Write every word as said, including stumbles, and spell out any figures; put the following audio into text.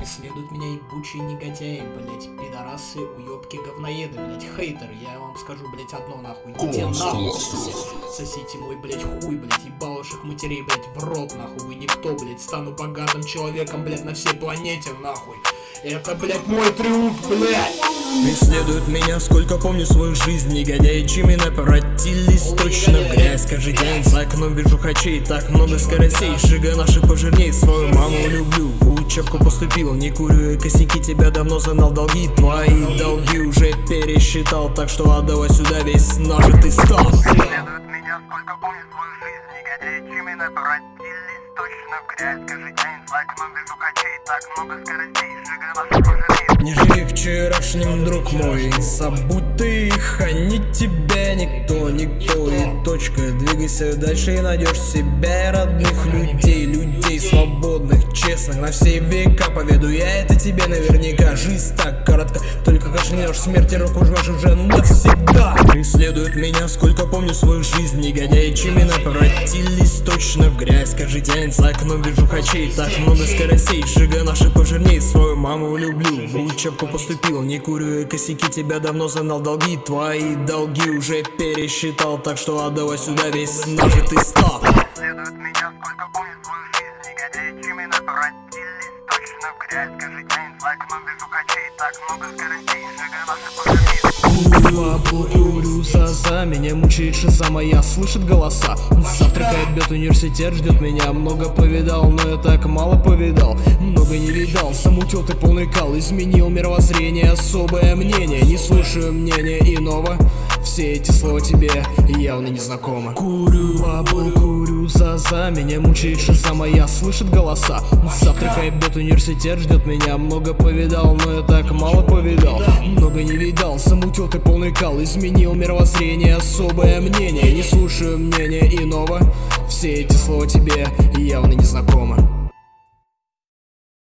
Преследуют меня ебучие негодяи, блять, пидорасы, уёбки, говноеды, блять, хейтеры. Я вам скажу, блять, одно нахуй. Где нахуй все? Сосите мой, блять, хуй, блять, ебалушек матерей, блять, в рот, нахуй. Вы никто, блять, стану богатым человеком, блять, на всей планете, нахуй. Это, блять, мой триумф, блять. Преследуют меня, сколько помню свою жизнь. Негодяи чимина превратились точно в грязь. Каждый день за окном вижу хачей, так много скоростей. Шига наших пожирней, свою маму люблю. В учебку поступил, не курю и косяки. Тебя давно знал долги, твои долги уже пересчитал. Так что отдавай сюда весь нажитый стал. Преследуют меня, сколько помню свою жизнь. Негодяи чимина превратились точно в грязь. Каждый день за окном вижу хачей, так много скоростей. Шига наших пожирней. Не живи вчерашним, друг мой, забудь ты их, они тебя никто, никто и точка. Двигайся дальше и найдешь себя родных людей, людей свободных, честных, на все века поведу я это тебе наверняка. Жизнь так коротка, только кашнешь, смерти руку жмешь уже навсегда. Преследуют меня, сколько помню свою жизнь. Негодяи чимина превратились точно в грязь. Каждый день за окном вижу хачей, так много скоростей. Шига наших пожирней, свою маму люблю. В учебку поступил, не курю и косяки. Тебя давно знал долги, твои долги уже пересчитал. Так что отдавай сюда весь нажитый стал. Преследуют меня, сколько помню свою жизнь. Негодяи чимина превратились точно в грязь. Каждый день за окном вижу хачей, так много скоростей. Шига наших пожирней. Курю за меня мучает шиза моя, слышит голоса. Завтракает, бьет, университет ждет меня. Много повидал, но я так мало повидал. Много не видал, замутил ты полный кал. Изменил мировоззрение, особое мнение. Не слушаю мнения иного. Все эти слова тебе явно не знакомы. Курю, бабу, курю за меня мучает шиза моя, слышит голоса. Завтракает, бьет, университет ждет меня. Много повидал, но я так мало повидал. Много не видал, замутил ты полный кал. Изменил мировоззрение, особое мнение. Не слушаю мнения иного. Все эти слова тебе явно не знакомы.